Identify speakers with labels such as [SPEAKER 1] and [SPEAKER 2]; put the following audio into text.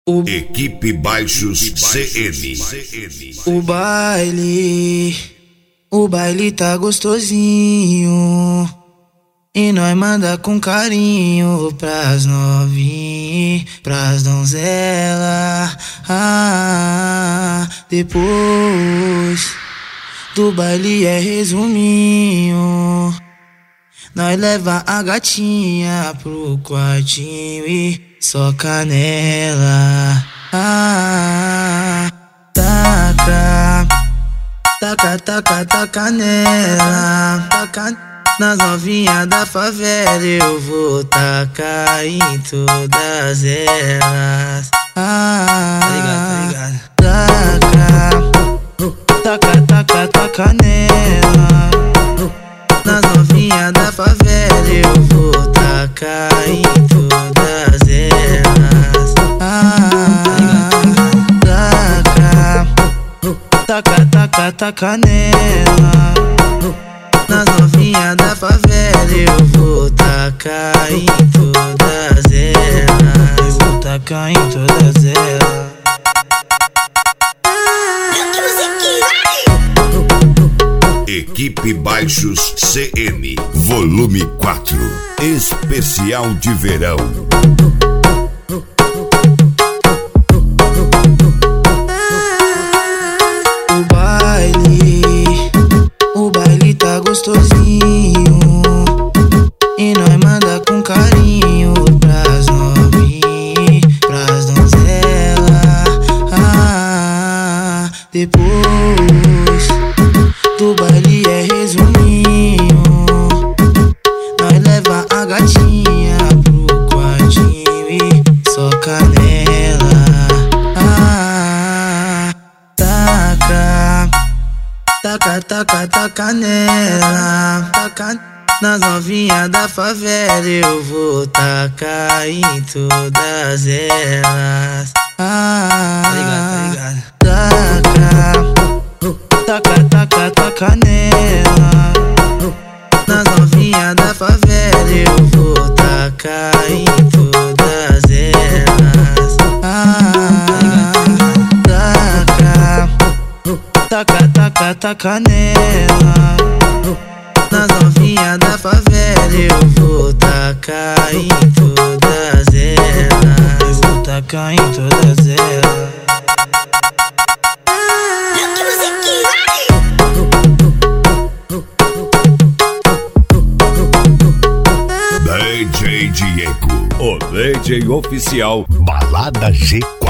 [SPEAKER 1] Equipe Baixos CN.
[SPEAKER 2] O baile tá gostosinho e nós manda com carinho pras novinhas, pras donzelas. Depois do baile é resuminho, nós leva a gatinha pro quartinho e soca nela. Taca nela. Taca nas novinhas da favela, eu vou tacar em todas elas. Tá ligado? Taca nela. Nas novinhas da favela, eu vou tacar em todas elas. Taca nela. Nas novinhas da favela, eu vou tacar em todas elas. Eu vou tacar em todas elas.
[SPEAKER 1] Equipe Baixos CN, volume 4, especial de verão.
[SPEAKER 2] O baile tá gostosinho e nós manda com carinho pras novinhas, pras donzelas. Depois do baile é resuminho, nós leva a gatinha pro quartinho e soca nela. Taca nela. Taca nas novinhas da favela, eu vou tacar em todas elas. Tá ligado? Taca nela. Nas novinhas da favela, eu vou tacar em todas elas. Taca nela. Nas novinhas da favela, eu vou tacar em todas elas. Eu vou tacar em todas elas.
[SPEAKER 1] DJ Diego, o DJ oficial Balada G.